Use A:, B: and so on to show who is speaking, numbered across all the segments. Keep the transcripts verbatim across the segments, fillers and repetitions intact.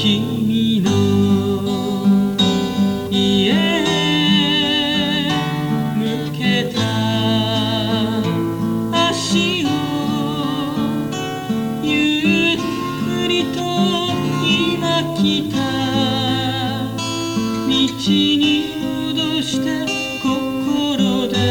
A: 君の家へ向けた足をゆっくりと今来た道に戻して心で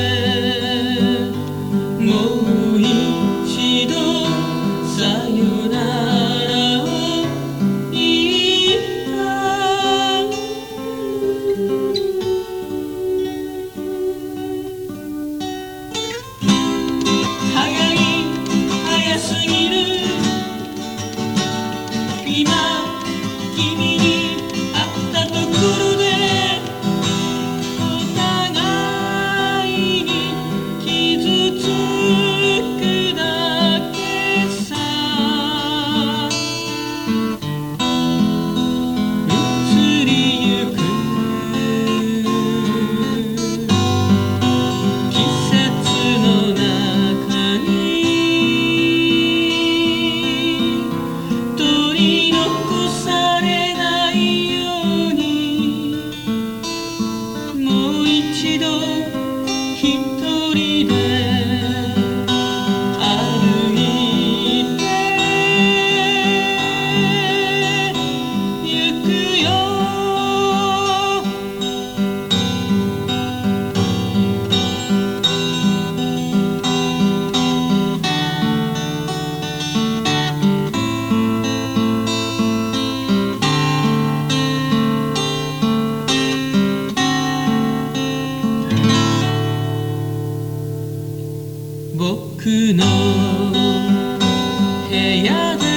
A: もう一度さよならを言った早い早すぎる今君に会ったところでお互いに傷つくだけさ移りゆく季節の中に取り残されないようにもう一度一人で歩いてゆくよ僕の部屋で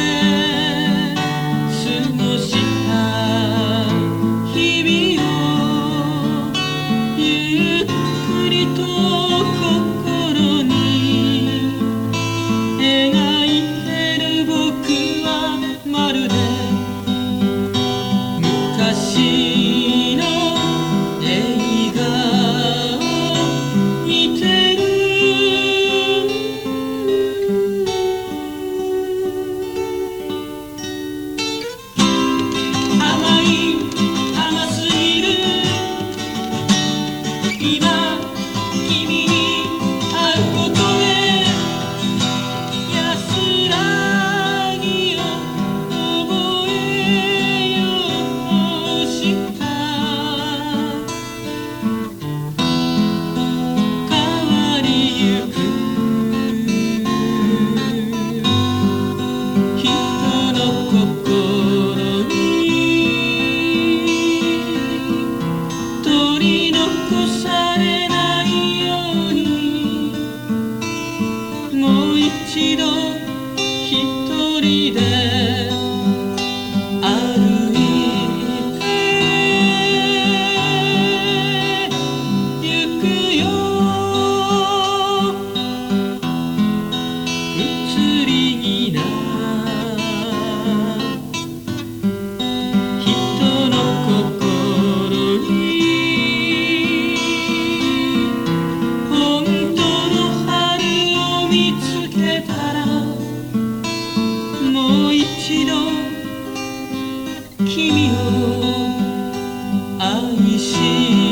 A: 過ごした日々をゆっくりと心に描いてる僕はまるで昔の映画を見てる甘い甘すぎる今君に会うことで安らぎを覚えようとした変わりゆく人の心取り残されないようにもう一度一人で歩いてゆくよ移り気な人の心に本当の春を見つけたらもう一度君を愛し